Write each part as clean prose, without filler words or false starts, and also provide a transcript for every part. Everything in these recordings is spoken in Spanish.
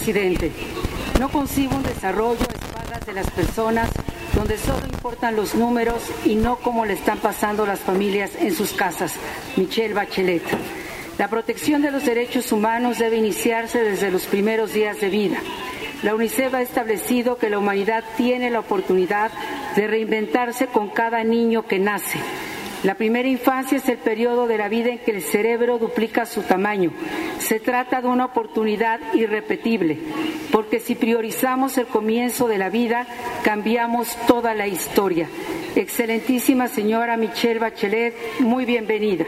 presidente. No concibo un desarrollo a espaldas de las personas donde solo importan los números y no cómo le están pasando las familias en sus casas. Michelle Bachelet. La protección de los derechos humanos debe iniciarse desde los primeros días de vida. La UNICEF ha establecido que la humanidad tiene la oportunidad de reinventarse con cada niño que nace. La primera infancia es el periodo de la vida en que el cerebro duplica su tamaño. Se trata de una oportunidad irrepetible, porque si priorizamos el comienzo de la vida, cambiamos toda la historia. Excelentísima señora Michelle Bachelet, muy bienvenida.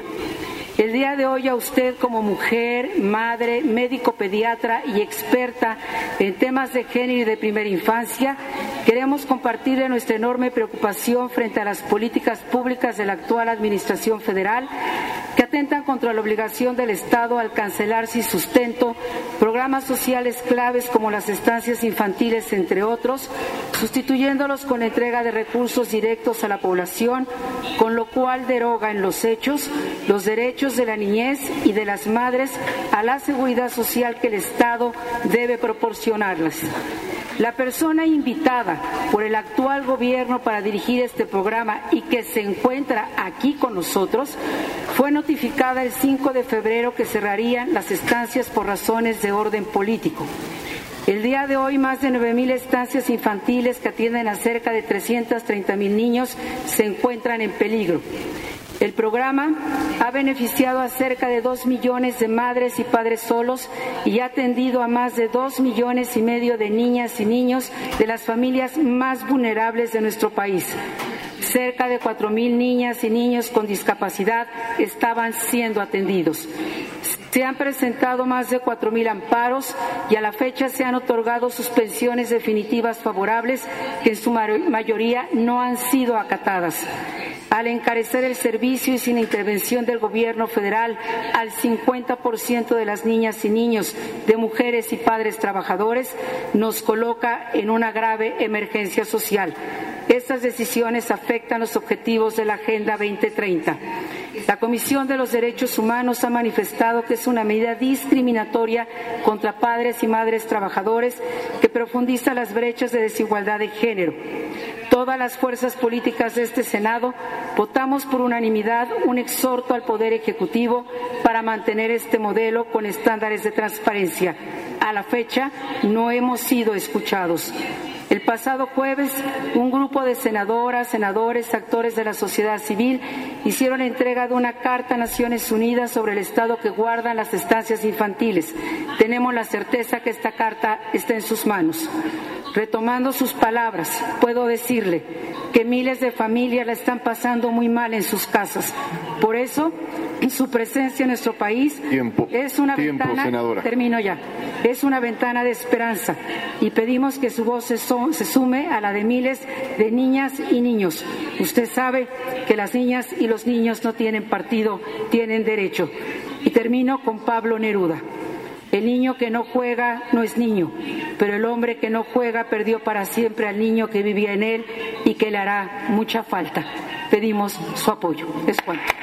El día de hoy a usted como mujer, madre, médico pediatra y experta en temas de género y de primera infancia, queremos compartirle nuestra enorme preocupación frente a las políticas públicas de la actual Administración Federal que atentan contra la obligación del Estado al cancelar sin sustento programas sociales claves como las estancias infantiles, entre otros, sustituyéndolos con la entrega de recursos directos a la población, con lo cual deroga en los hechos los derechos de la niñez y de las madres a la seguridad social que el Estado debe proporcionarles. La persona invitada por el actual gobierno para dirigir este programa y que se encuentra aquí con nosotros fue notificada el 5 de febrero que cerrarían las estancias por razones de orden político. El día de hoy, más de 9,000 estancias infantiles que atienden a cerca de 330,000 niños se encuentran en peligro. El programa ha beneficiado a cerca de 2 millones de madres y padres solos y ha atendido a más de 2,5 millones de niñas y niños de las familias más vulnerables de nuestro país. Cerca de 4,000 niñas y niños con discapacidad estaban siendo atendidos. Se han presentado más de 4,000 amparos y a la fecha se han otorgado suspensiones definitivas favorables que en su mayoría no han sido acatadas. Al encarecer el servicio y sin intervención del gobierno federal al 50% de las niñas y niños, de mujeres y padres trabajadores, nos coloca en una grave emergencia social. Estas decisiones afectan los objetivos de la Agenda 2030. La Comisión de los Derechos Humanos ha manifestado que es una medida discriminatoria contra padres y madres trabajadores que profundiza las brechas de desigualdad de género. Todas las fuerzas políticas de este Senado votamos por unanimidad un exhorto al Poder Ejecutivo para mantener este modelo con estándares de transparencia. A la fecha no hemos sido escuchados. El pasado jueves, un grupo de senadoras, senadores, actores de la sociedad civil hicieron entrega de una carta a Naciones Unidas sobre el estado que guardan las estancias infantiles. Tenemos la certeza que esta carta está en sus manos. Retomando sus palabras, puedo decirle que miles de familias la están pasando muy mal en sus casas. Por eso, su presencia en nuestro país es una ventana, senadora. Termino ya. Es una ventana de esperanza y pedimos que su voz se sume a la de miles de niñas y niños. Usted sabe que las niñas y los niños no tienen partido, tienen derecho. Y termino con Pablo Neruda. El niño que no juega no es niño, pero el hombre que no juega perdió para siempre al niño que vivía en él y que le hará mucha falta. Pedimos su apoyo. Es cuanto.